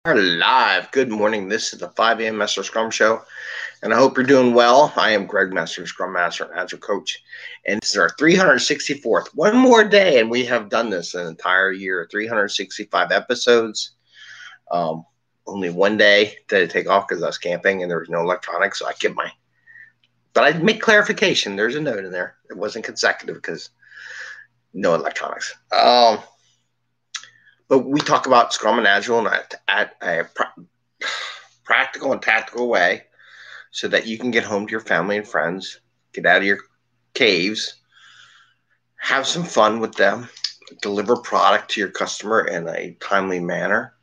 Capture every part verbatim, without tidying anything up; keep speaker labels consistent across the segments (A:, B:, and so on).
A: Are live. Good morning. This is the five a m Master Scrum Show, and I hope you're doing well. I am Greg Master, Scrum Master and Agile Coach, and this is our three hundred sixty-fourth. One more day, and we have done this an entire year, three hundred sixty-five episodes. Um, only one day did I take off because I was camping and there was no electronics, so I kept my. But I make clarification. There's a note in there. It wasn't consecutive because no electronics. Um. But we talk about Scrum and Agile in a, at a practical and tactical way so that you can get home to your family and friends, get out of your caves, have some fun with them, deliver product to your customer in a timely manner.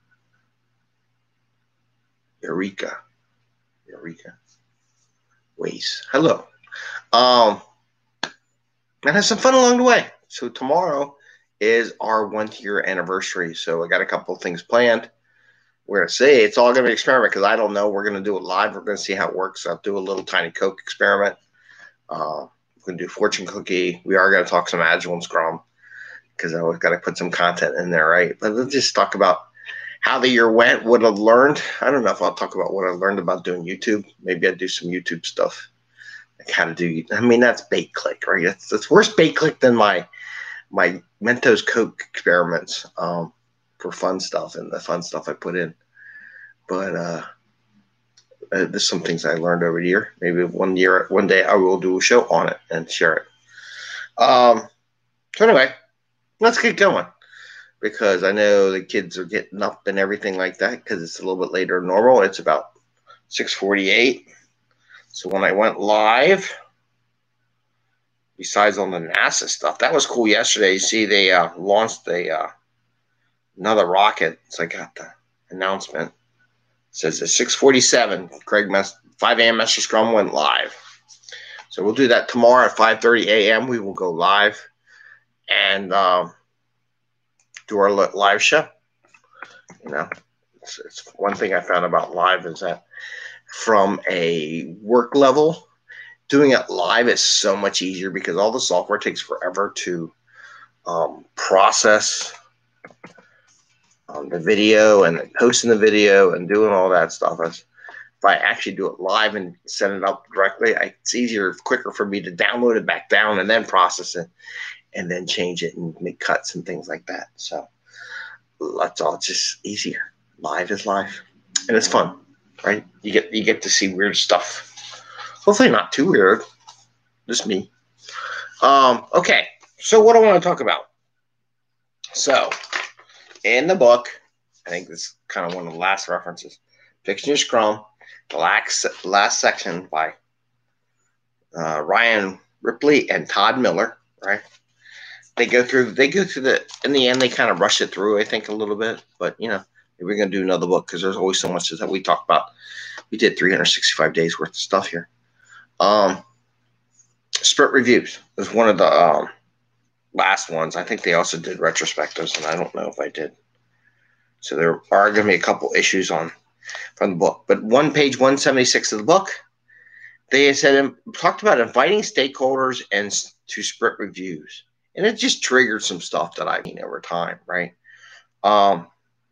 A: Eureka. Eureka. Waze. Hello. Um, and have some fun along the way. So tomorrow is our one year anniversary. So I got a couple of things planned. We're going to see. It's all going to be an experiment because I don't know. We're going to do it live. We're going to see how it works. I'll do a little tiny Coke experiment. Uh, we're going to do fortune cookie. We are going to talk some Agile and Scrum because I always got to put some content in there, right? But let's just talk about how the year went, what I've learned. I don't know if I'll talk about what I learned about doing YouTube. Maybe I'll do some YouTube stuff. Like how to do, I mean, that's bait click, right? That's, that's worse bait click than my my Mentos Coke experiments um, for fun stuff and the fun stuff I put in. But uh, uh, there's some things I learned over the year. Maybe one year, one day I will do a show on it and share it. Um, so anyway, let's get going because I know the kids are getting up and everything like that because it's a little bit later than normal. It's about six forty-eight. So when I went live, besides on the NASA stuff, that was cool yesterday. You see, they uh, launched a uh, another rocket. So I got the announcement. It says at six forty-seven, Craig Mess- five a m Master Scrum went live. So we'll do that tomorrow at five thirty a m We will go live and uh, do our live show. You know, it's, it's one thing I found about live is that from a work level, doing it live is so much easier because all the software takes forever to um, process um, the video and posting the video and doing all that stuff. If I actually do it live and send it up directly, I, it's easier, quicker for me to download it back down and then process it and then change it and make cuts and things like that. So that's all. It's just easier. Live is live, and it's fun, right? You get you get to see weird stuff. Hopefully not too weird. Just me. Um, okay, so what do I want to talk about? So, in the book, I think this is kind of one of the last references, Fixing Your Scrum, the last, last section by uh, Ryan Ripley and Todd Miller, right? They go through, they go through the, in the end, they kind of rush it through, I think, a little bit. But, you know, we're going to do another book because there's always so much that we talk about. We did three hundred sixty-five days worth of stuff here. Um, sprint reviews was one of the um, last ones. I think they also did retrospectives, and I don't know if I did. So there are going to be a couple issues on from the book. But one page one seventy-six of the book, they said talked about inviting stakeholders and to sprint reviews, and it just triggered some stuff that I've seen over time, right? Um,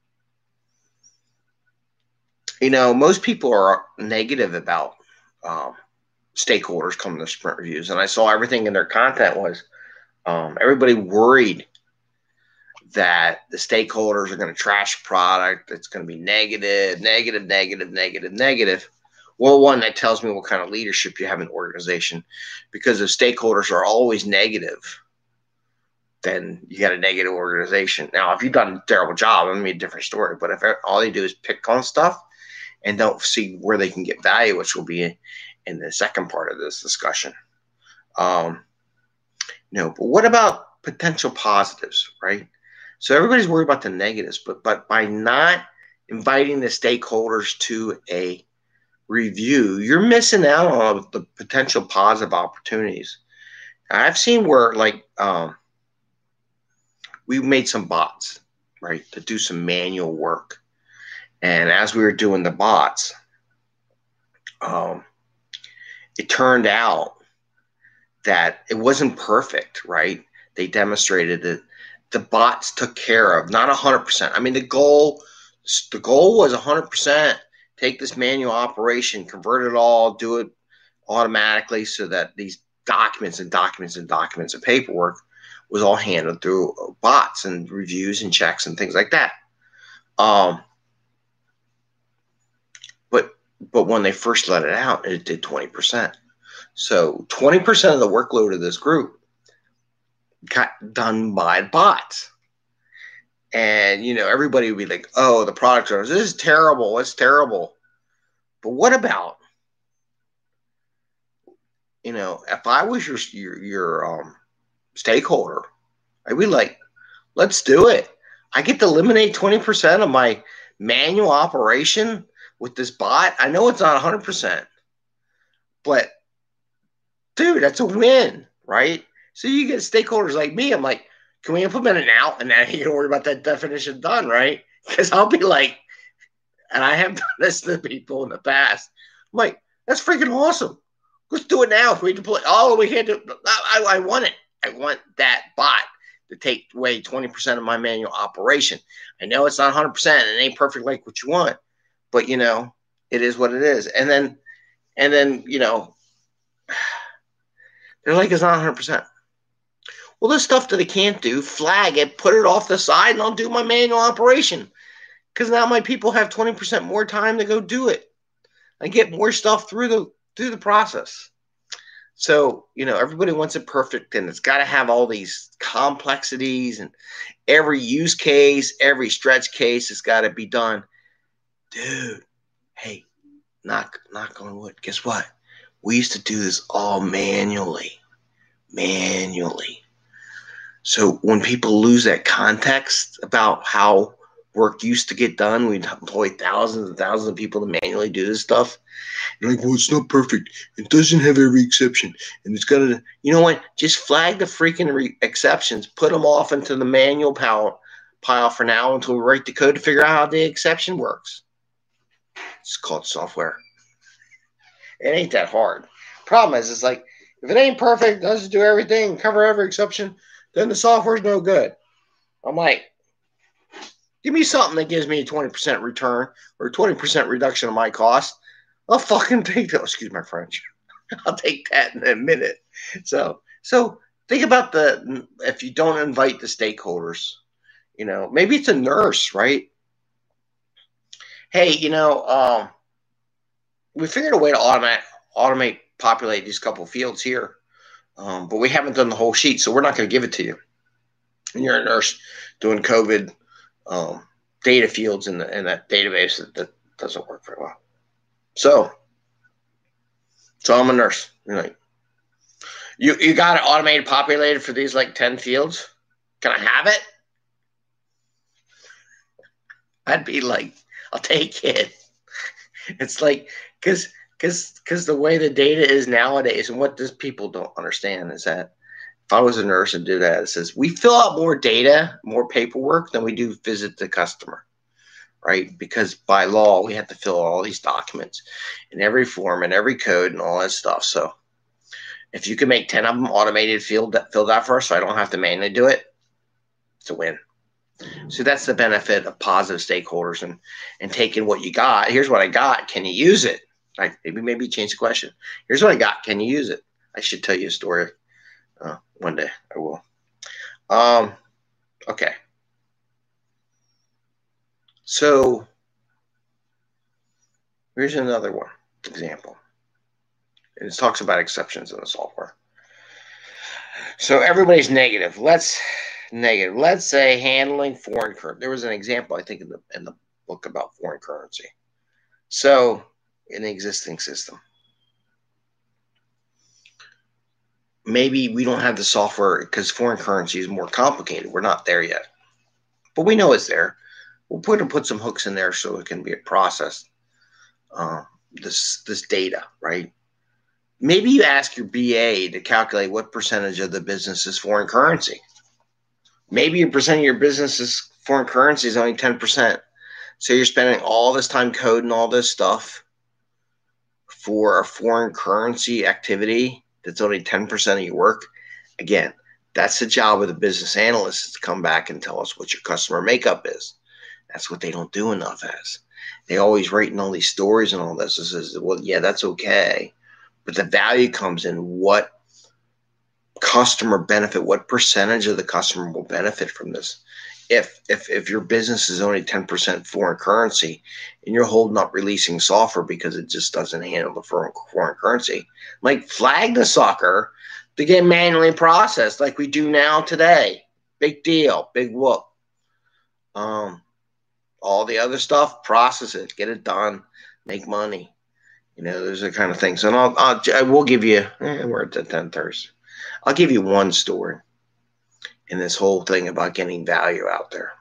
A: you know, most people are negative about um, stakeholders coming to sprint reviews, and I saw everything in their content was um, everybody worried that the stakeholders are going to trash product. It's going to be negative, negative, negative, negative, negative. Well, one, that tells me what kind of leadership you have in an organization, because if stakeholders are always negative, then you got a negative organization. Now, if you've done a terrible job, it may be a different story. But if all they do is pick on stuff and don't see where they can get value, which will be in the second part of this discussion. Um, you know, but what about potential positives, right? So everybody's worried about the negatives, but but by not inviting the stakeholders to a review, you're missing out on the potential positive opportunities. I've seen where, like, um, we made some bots, right, to do some manual work. And as we were doing the bots, um, it turned out that it wasn't perfect, right? They demonstrated that the bots took care of, not one hundred percent. I mean, the goal the goal was one hundred percent take this manual operation, convert it all, do it automatically so that these documents and documents and documents of paperwork was all handled through bots and reviews and checks and things like that. Um, but but when they first let it out, it did twenty percent. So twenty percent of the workload of this group got done by bots. And, you know, everybody would be like, oh, the product owners, this is terrible. It's terrible. But what about, you know, if I was your your, your um, stakeholder, I'd be like, let's do it. I get to eliminate twenty percent of my manual operation with this bot. I know it's not one hundred percent, but dude, that's a win, right? So you get stakeholders like me. I'm like, can we implement it now? And then you don't worry about that definition done, right? Because I'll be like, and I have done this to people in the past. I'm like, that's freaking awesome. Let's do it now. If we deploy, oh, we can't do. I, I want it. I want that bot to take away twenty percent of my manual operation. I know it's not one hundred percent. It ain't perfect like what you want, but you know, it is what it is. And then, and then, you know, they're like, it's not one hundred percent. Well, there's stuff that I can't do. Flag it, put it off the side, and I'll do my manual operation. Because now my people have twenty percent more time to go do it. I get more stuff through the through the process. So, you know, everybody wants it perfect, and it's got to have all these complexities, and every use case, every stretch case has got to be done. Dude, hey, knock, knock on wood. Guess what? We used to do this all manually. Manually. So when people lose that context about how work used to get done, we'd employ thousands and thousands of people to manually do this stuff. And like, well, it's not perfect. It doesn't have every exception. And it's got to, you know what? Just flag the freaking re- exceptions. Put them off into the manual pile, pile for now until we write the code to figure out how the exception works. It's called software. It ain't that hard. Problem is, it's like, if it ain't perfect, doesn't do everything, cover every exception, then the software's no good. I'm like, give me something that gives me a twenty percent return or a twenty percent reduction of my cost. I'll fucking take that. Excuse my French. I'll take that in a minute. So, so think about the, if you don't invite the stakeholders, you know, maybe it's a nurse, right? Hey, you know, um, we figured a way to automate, automate, populate these couple fields here. Um, but we haven't done the whole sheet, so we're not going to give it to you. And you're a nurse doing COVID um, data fields in, the, in that database that, that doesn't work very well. So, so I'm a nurse. You're like, you, you got it automated, populated for these like ten fields? Can I have it? I'd be like, I'll take it. It's like, because Because because the way the data is nowadays, and what these people don't understand is that if I was a nurse and do that, it says we fill out more data, more paperwork than we do visit the customer, right? Because by law, we have to fill all these documents in every form and every code and all that stuff. So if you can make ten of them automated filled, filled out for us so I don't have to manually do it, it's a win. So that's the benefit of positive stakeholders and, and taking what you got. Here's what I got. Can you use it? Right, maybe maybe change the question. Here's what I got. Can you use it? I should tell you a story uh, one day. I will. Um, okay. So here's another one example. And it talks about exceptions in the software. So everybody's negative. Let's negative. Let's say handling foreign currency. There was an example I think in the in the book about foreign currency. So in the existing system, maybe we don't have the software because foreign currency is more complicated. We're not there yet, but we know it's there. We'll put and put some hooks in there so it can be processed. Uh, this this data, right? Maybe you ask your B A to calculate what percentage of the business is foreign currency. Maybe your percent of your business is foreign currency is only ten percent. So you're spending all this time coding all this stuff for a foreign currency activity that's only ten percent of your work. Again, that's the job of the business analyst, is to come back and tell us what your customer makeup is. That's what they don't do enough as. They always writing all these stories and all this. This is, well, yeah, that's okay. But the value comes in what customer benefit, what percentage of the customer will benefit from this. If if if your business is only ten percent foreign currency and you're holding up releasing software because it just doesn't handle the foreign, foreign currency, like flag the sucker to get manually processed like we do now today. Big deal. Big whoop. Um, all the other stuff, process it, get it done, make money. You know, those are the kind of things. And I'll, I'll I will give you, eh, we're at the ten Thursday. I'll give you one story in this whole thing about getting value out there.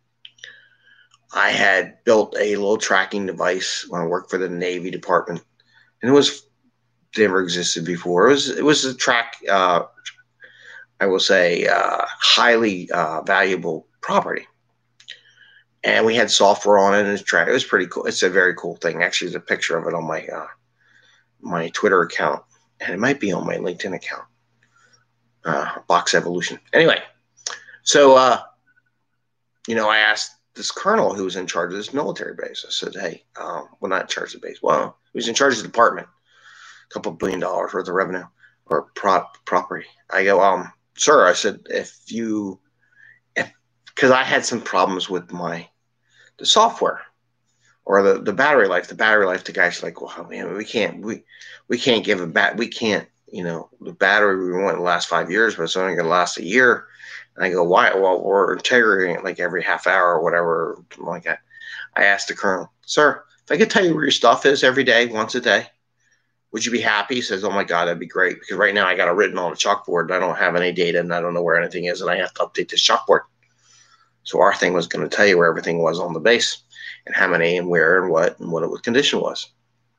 A: I had built a little tracking device when I worked for the Navy Department, and it was never existed before. It was it was a track, uh, I will say, uh, highly uh, valuable property. And we had software on it, and it was pretty cool. It's a very cool thing. Actually, there's a picture of it on my uh, my Twitter account, and it might be on my LinkedIn account. Uh, Box Evolution. Anyway, so uh, you know, I asked this colonel who was in charge of this military base. I said, "Hey, um, well, not in charge of the base. Well, he was in charge of the department, a couple of billion dollars worth of revenue or prop property." I go, um, "Sir," I said, "if you." Because I had some problems with my the software or the, the battery life. The battery life, the guy's like, well, man, we can't we we can't give a bat we can't, you know, the battery we want to last five years, but it's only gonna last a year. And I go, why? Well, we're integrating it like every half hour or whatever, something like that. I asked the colonel, sir, if I could tell you where your stuff is every day, once a day, would you be happy? He says, oh my God, that'd be great. Because right now I got it written on a chalkboard and I don't have any data and I don't know where anything is, and I have to update this chalkboard. So our thing was going to tell you where everything was on the base and how many and where and what and what it was condition was.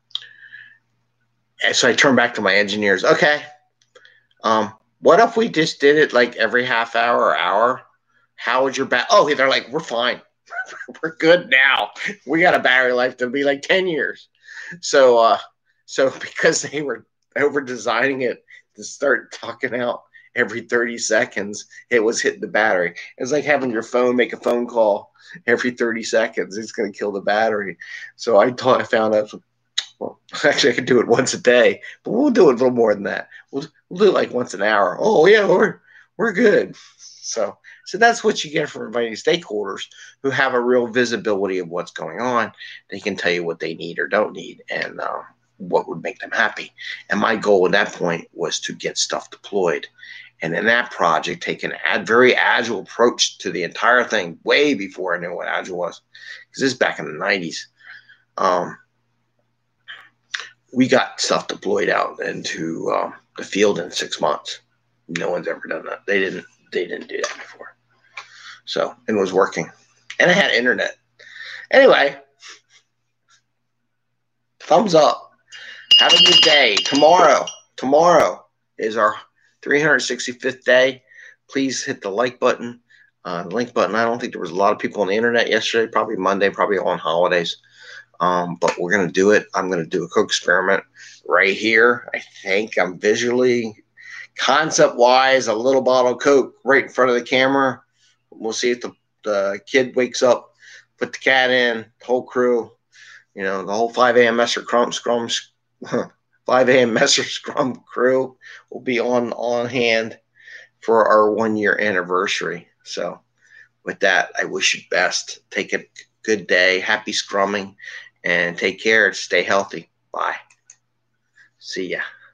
A: And so I turned back to my engineers. Okay, um, what if we just did it like every half hour or hour? How would your bat? Oh, they're like, we're fine. We're good now. We got a battery life to be like ten years. So, uh, so because they were over designing it to start talking out every thirty seconds, it was hitting the battery. It's like having your phone make a phone call every thirty seconds. It's going to kill the battery. So I thought I found out, well, actually I could do it once a day, but we'll do it a little more than that. We'll, we'll do it like once an hour. Oh yeah, we're, we're good. So, so that's what you get from inviting stakeholders who have a real visibility of what's going on. They can tell you what they need or don't need and uh, what would make them happy. And my goal at that point was to get stuff deployed. And in that project, take an ad, very agile approach to the entire thing way before I knew what agile was, because this is back in the nineties. Um, we got stuff deployed out into um, the field in six months. No one's ever done that. They didn't. They didn't do that before. So, and it was working, and I had internet. Anyway, thumbs up. Have a good day. Tomorrow, tomorrow is our three hundred sixty-fifth day. Please hit the like button, uh, the link button. I don't think there was a lot of people on the internet yesterday, probably Monday, probably on holidays. Um, but we're going to do it. I'm going to do a Coke experiment right here. I think I'm visually, concept-wise, a little bottle of Coke right in front of the camera. We'll see if the, the kid wakes up, put the cat in, the whole crew, you know, the whole five a.m. Messer Scrum, Scrum, five a.m. Messer Scrum crew will be on, on hand for our one-year anniversary. So with that, I wish you best. Take a good day. Happy scrumming. And take care. Stay healthy. Bye. See ya.